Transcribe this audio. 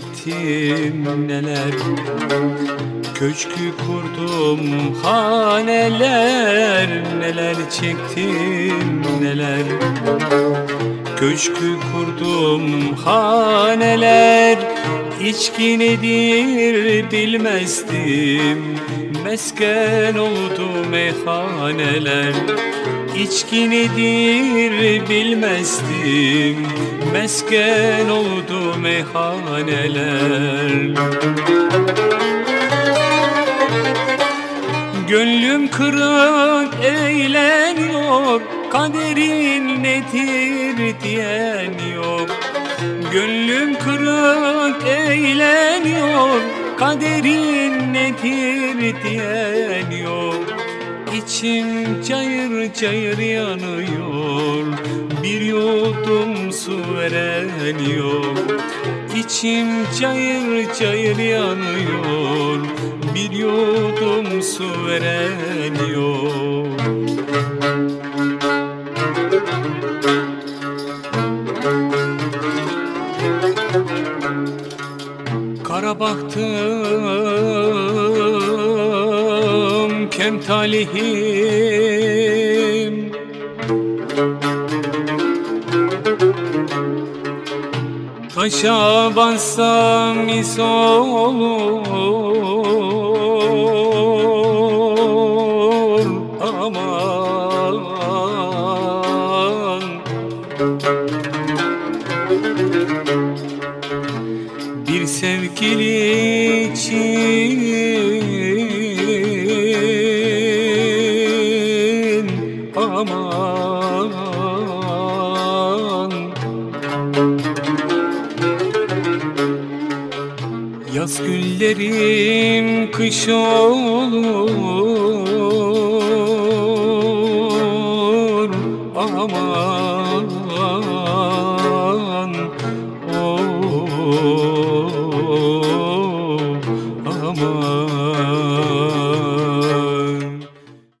çektim neler. Köşkü kurdum haneler, neler çektim neler. Köşkü kurdum haneler, içki nedir bilmezdim. Mesken oldu meyhaneler. İçki nedir bilmezdim. Mesken oldu meyhaneler. Gönlüm kırık eğleniyor, kaderin nedir diyen yok. Gönlüm kırık eğleniyor, kaderin nedir diyen yok. İçim cayır cayır yanıyor, bir yudum su veren yok. İçim cayır cayır yanıyor, bir yudum su veren yok. Kara baktım kem talihim, taşa bassam mis olur aman. Bir sevgili için aman. Yaz günlerim kış olur aman.